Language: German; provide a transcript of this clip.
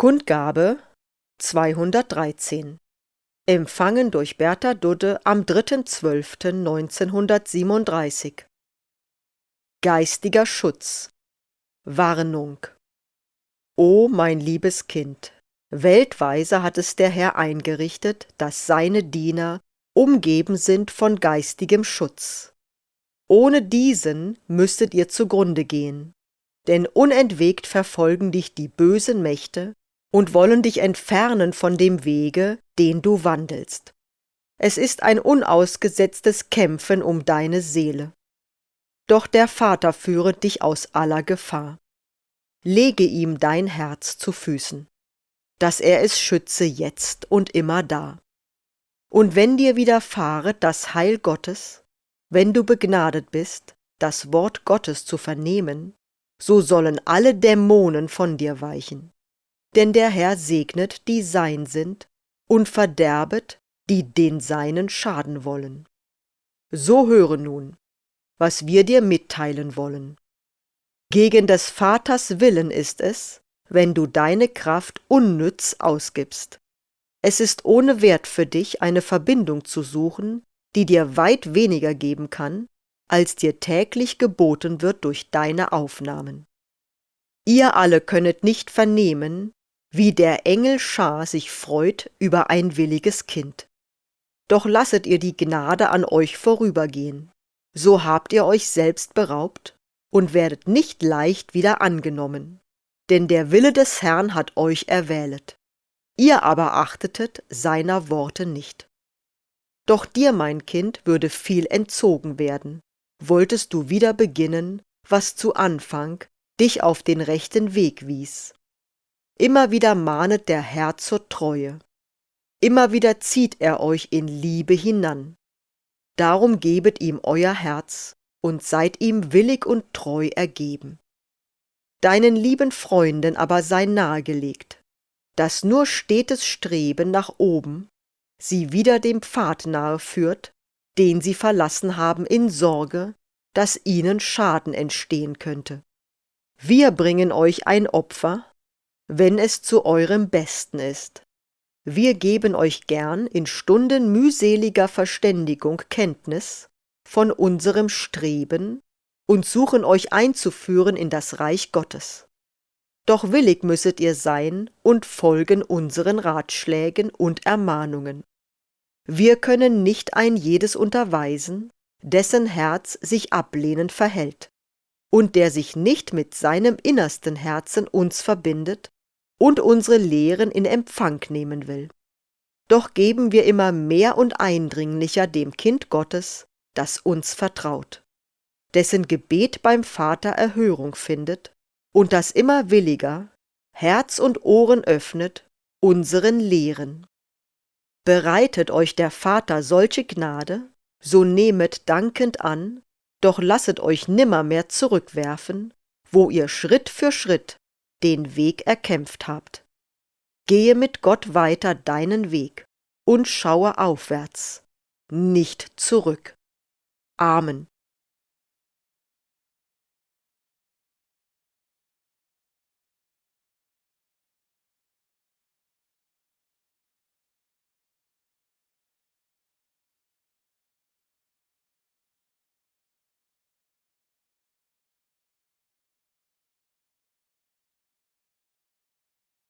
Kundgabe 213. Empfangen durch Bertha Dudde am 3.12.1937. Geistiger Schutz. Warnung. O mein liebes Kind, weltweise hat es der Herr eingerichtet, dass seine Diener umgeben sind von geistigem Schutz. Ohne diesen müsstet ihr zugrunde gehen, denn unentwegt verfolgen dich die bösen Mächte und wollen dich entfernen von dem Wege, den du wandelst. Es ist ein unausgesetztes Kämpfen um deine Seele. Doch der Vater führet dich aus aller Gefahr. Lege ihm dein Herz zu Füßen, dass er es schütze jetzt und immerdar. Und wenn dir widerfahret das Heil Gottes, wenn du begnadet bist, das Wort Gottes zu vernehmen, so sollen alle Dämonen von dir weichen. Denn der Herr segnet, die sein sind, und verderbet, die den Seinen schaden wollen. So höre nun, was wir dir mitteilen wollen. Gegen des Vaters Willen ist es, wenn du deine Kraft unnütz ausgibst. Es ist ohne Wert für dich, eine Verbindung zu suchen, die dir weit weniger geben kann, als dir täglich geboten wird durch deine Aufnahmen. Ihr alle könnet nicht vernehmen, wie der Engel Schar sich freut über ein williges Kind. Doch lasset ihr die Gnade an euch vorübergehen, so habt ihr euch selbst beraubt und werdet nicht leicht wieder angenommen, denn der Wille des Herrn hat euch erwählet. Ihr aber achtetet seiner Worte nicht. Doch dir, mein Kind, würde viel entzogen werden, wolltest du wieder beginnen, was zu Anfang dich auf den rechten Weg wies. Immer wieder mahnet der Herr zur Treue. Immer wieder zieht er euch in Liebe hinan. Darum gebet ihm euer Herz und seid ihm willig und treu ergeben. Deinen lieben Freunden aber sei nahegelegt, dass nur stetes Streben nach oben sie wieder dem Pfad nahe führt, den sie verlassen haben in Sorge, dass ihnen Schaden entstehen könnte. Wir bringen euch ein Opfer, wenn es zu eurem Besten ist. Wir geben euch gern in Stunden mühseliger Verständigung Kenntnis von unserem Streben und suchen euch einzuführen in das Reich Gottes. Doch willig müsset ihr sein und folgen unseren Ratschlägen und Ermahnungen. Wir können nicht ein jedes unterweisen, dessen Herz sich ablehnend verhält und der sich nicht mit seinem innersten Herzen uns verbindet und unsere Lehren in Empfang nehmen will. Doch geben wir immer mehr und eindringlicher dem Kind Gottes, das uns vertraut, dessen Gebet beim Vater Erhörung findet und das immer williger Herz und Ohren öffnet unseren Lehren. Bereitet euch der Vater solche Gnade, so nehmet dankend an, doch lasset euch nimmermehr zurückwerfen, wo ihr Schritt für Schritt den Weg erkämpft habt. Gehe mit Gott weiter deinen Weg und schaue aufwärts, nicht zurück. Amen.